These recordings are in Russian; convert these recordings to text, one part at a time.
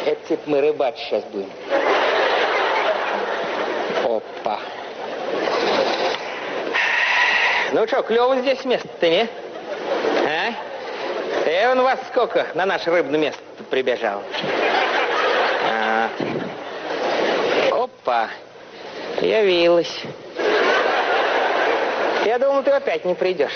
Это типа мы рыбачить сейчас будем. Опа. Ну что, клево здесь место-то, не? А? Он вас сколько на наше рыбное место прибежал? Опа. Явилась. Я думал, ты опять не придешь.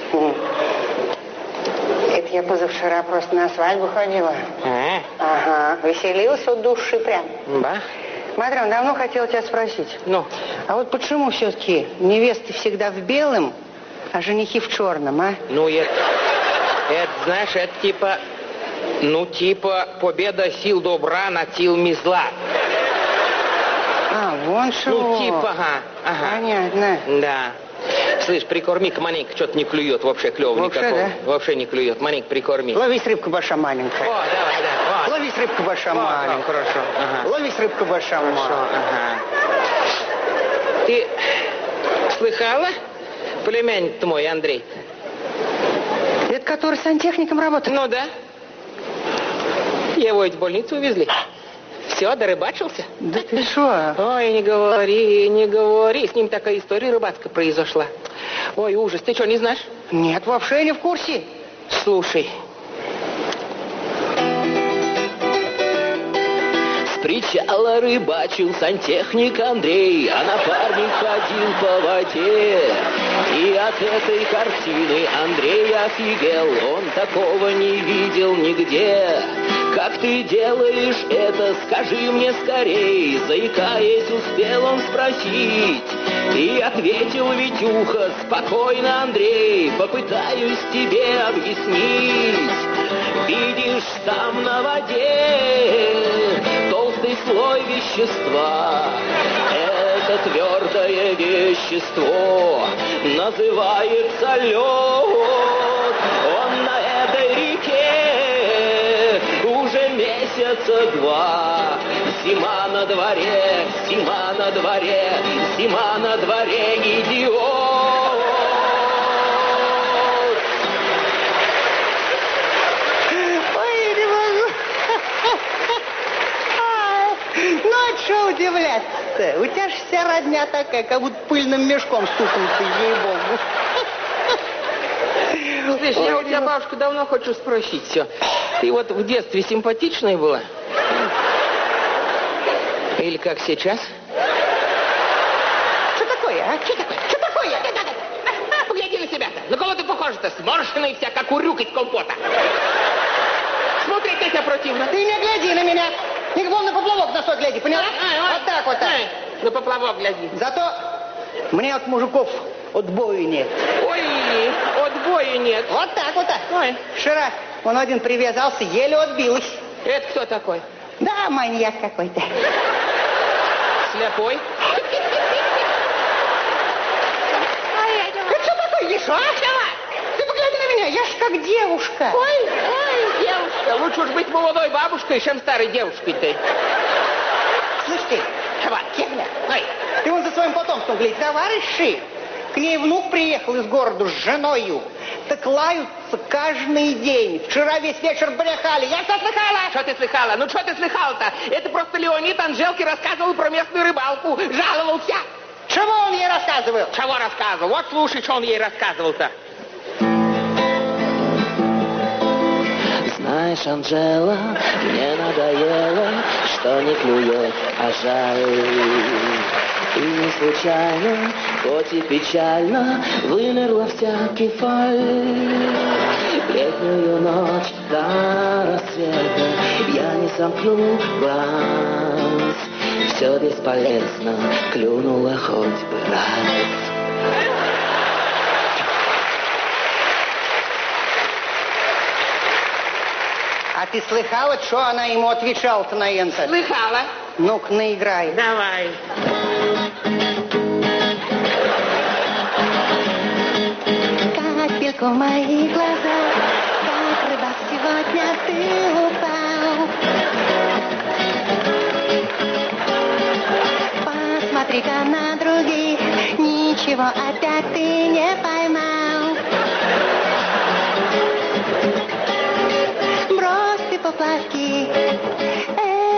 Это я позавчера просто на свадьбу ходила. Ага. Веселилась от души прям. Да? Матрёна, давно хотела тебя спросить. Ну? А вот почему все-таки невесты всегда в белом, а женихи в черном, а? Ну, это знаешь, это типа победа сил добра над силами зла. А, вон что. Ну, типа, ага. Понятно. Да. Слышь, прикорми-ка маленько, что-то не клюет, вообще клёво никакого. Да? Вообще не клюет, маленько прикорми. Ловись, рыбка большая маленькая. О, давай, да. Вот. Ловись, рыбка большая маленькая. Хорошо. Ага. Ловись, рыбка большая маленькая. Ага. Ты слыхала, племянник мой, Андрей? Это который сантехником работает? Ну да. Его ведь в больницу увезли. Все, дорыбачился? Да ты что? Ой, не говори. С ним такая история рыбацкая произошла. Ой, ужас. Ты что, не знаешь? Нет, вообще не в курсе. Слушай. С причала рыбачил сантехник Андрей, а напарник ходил по воде. И от этой картины Андрей офигел, он такого не видел нигде. Как ты делаешь это, скажи мне скорей, заикаясь, успел он спросить. И ответил Витюха: спокойно, Андрей, попытаюсь тебе объяснить. Видишь, там на воде толстый слой вещества. Это твердое вещество называется лед. Он на этой реке уже месяца два. Зима на дворе, зима на дворе, зима на дворе, идиот. Ой, не могу. Ну, а что удивляться-то? У тебя же вся родня такая, как будто пыльным мешком стукнута, ей-богу. Слышь, я у тебя, бабушка, давно хочу спросить все. Ты вот в детстве симпатичная была? Или как сейчас? Что такое, а? Что такое? Что такое? Погляди на себя-то. На кого ты похожа-то? Сморщенная вся, как урюк из компота. Смотреть на тебя противно. Ты не гляди на меня. Не вон на поплавок носой гляди, поняла? Вот так вот так. На поплавок гляди. Зато мне от мужиков отбою нет. Ой, отбоя нет. Вот так вот так. Ой. Вчера он один привязался, еле отбилась. Это кто такой? Да, маньяк какой-то. Слепой? Это что такое, Еша? Ты погляди на меня, я ж как девушка. Ой, девушка. Лучше уж быть молодой бабушкой, чем старой девушкой-то. Слышь ты, Давай. Кегля, Ой. ты вон за своим потомством гляди, товарищи. К ней внук приехал из города с женою. Так лаются каждый день. Вчера весь вечер брехали. Я все слыхала. Что ты слыхала? Ну, что ты слыхала-то? Это просто Леонид Анжелке рассказывал про местную рыбалку. Жаловался. Чего он ей рассказывал? Чего рассказывал? Вот слушай, что он ей рассказывал-то. Знаешь, Анжела, мне надоело, что не клюет, а жаль. И не случайно, хоть и печально, вымерла вся кефаль. Летнюю ночь до рассвета я не сомкну глаз. Все бесполезно, клюнула хоть бы раз. А ты слыхала, что она ему отвечала-то на это? Слыхала. Ну-ка, наиграй. Давай. Капельку в мои глаза, как рыбак сегодня ты упал. Посмотри-ка на других, ничего опять ты не поймал. Брось ты поплавки,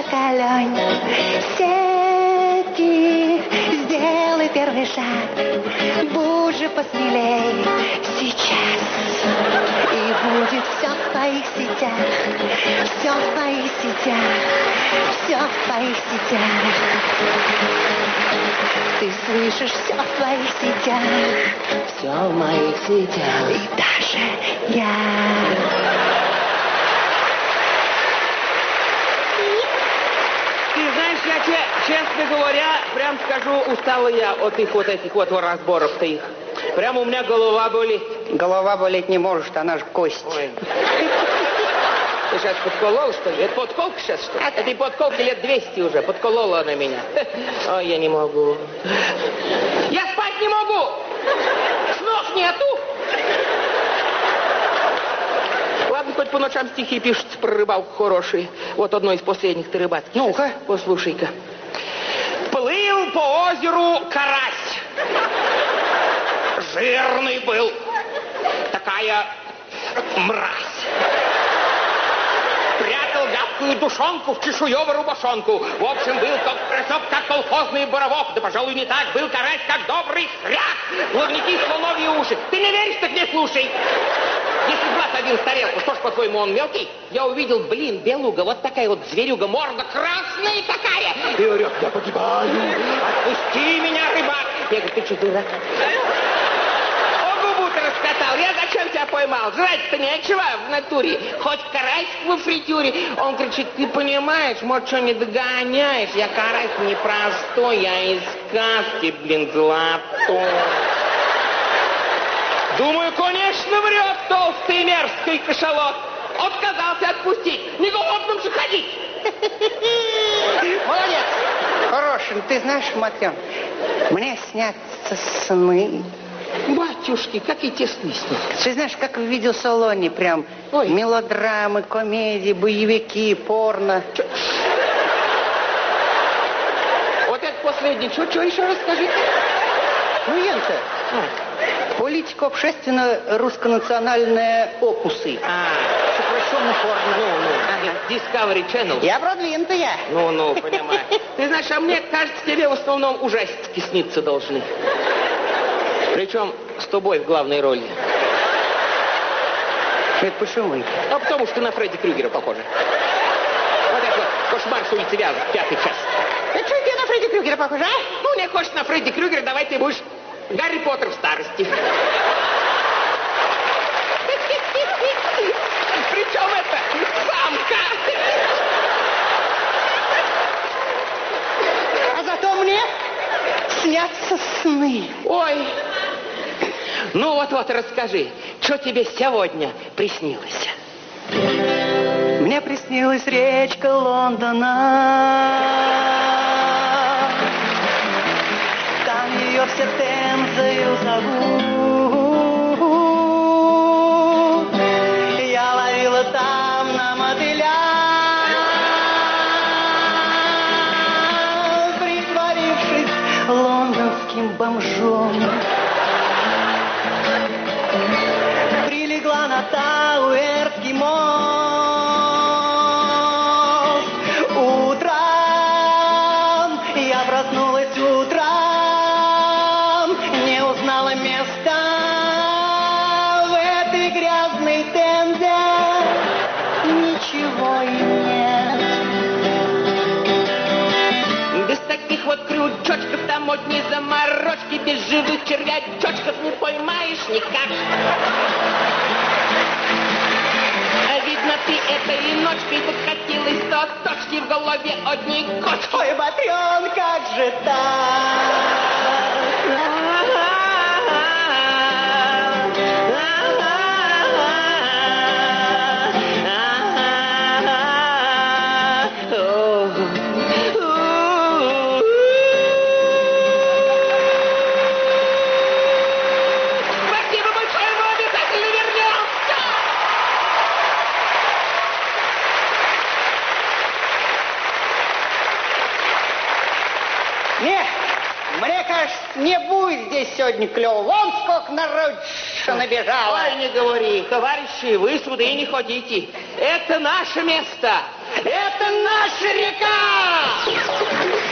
колонь. Сети, сделай первый шаг. Будь же посмелей сейчас. И будет все в твоих сетях. Все в твоих сетях. Все в твоих сетях. Ты слышишь, все в твоих сетях. Все в моих сетях. И даже я. Ты знаешь, я тебе, честно говоря, прям скажу, устала я от их вот этих вот разборов-то их. Прямо у меня голова болит. Голова болеть не может, она же кость. Ой. Ты сейчас подколол, что ли? Это подколка сейчас, что ли? Этой подколке лет 200 уже. Подколола она меня. Ой, я не могу. Я спать не могу! Снов нету! Ладно, хоть по ночам стихи пишутся про рыбалку хорошие. Вот одно из последних-то рыбацких. Ну-ка. Послушай-ка. Плыл по озеру карась. Жирный был. Такая мразь. Прятал гадкую душонку в чешуевую рубашонку. В общем, был как колхозный боровок. Да, пожалуй, не так. Был карась, как добрый хряк. Плавники, слоновьи уши. Ты не веришь, так не слушай. Если глаз один в тарелку, что ж, по-твоему, он мелкий? Я увидел, белуга, вот такая вот зверюга, морда красная такая. И орет, я погибаю. Отпусти меня, рыбак. Я говорю, ты что, дурак? Губу-то раскатал. Я зачем тебя поймал? Жрать-то нечего в натуре. Хоть карасик во фритюре. Он кричит, ты понимаешь, может, что не догоняешь? Я карась непростой, я из сказки, золотой. Думаю, конечно, врет толстый мерзкий кашалот. Отказался отпустить. Не голодным же ходить. Молодец. Хороший. Ты знаешь, Матрён, мне снятся сны. Батюшки, какие те сны снятся. Ты знаешь, как в видеосалоне прям. Ой. Мелодрамы, комедии, боевики, порно. Вот это последнее. Что еще расскажите? Ну, Янка, политико-общественно-русско-национальные опусы. Сокращенно порно. Discovery Channel. Я продвинутая. Ну, понимаю. Ты знаешь, а мне кажется, тебе в основном ужастики сниться должны. Причем с тобой в главной роли. Это почему? А потому что на Фредди Крюгера похоже. Вот это вот кошмар с улицы Вязов, 5-й час. Это что тебе на Фредди Крюгера похоже, а? Ну, не хочешь на Фредди Крюгера, давай ты будешь Гарри Поттер в старости. Причем это самка. А зато мне снятся сны. Ой. Ну вот, расскажи, что тебе сегодня приснилось? Мне приснилась речка Лондона. Там ее все Темзою зовут. Я ловила там на мотыля, притворившись лондонским бомжом. Прилегла на Тауэрский мост. Утром я проснулась утром, не узнала места в этой грязной Темзе. Ничего и нет. Без таких вот крючочков, там одни заморочки, без живых червячочков не поймаешь никак. А видно, ты этой ночкой подкатилась до точки, в голове одни кочки. Ой, Матрён, как же Спасибо большое, мы обязательно вернемся! Не, мне кажется, не будет здесь сегодня клёво. Вон сколько народ набежало. Ой, не говори, товарищи, вы сюда и не ходите. Это наше место. Это наша река!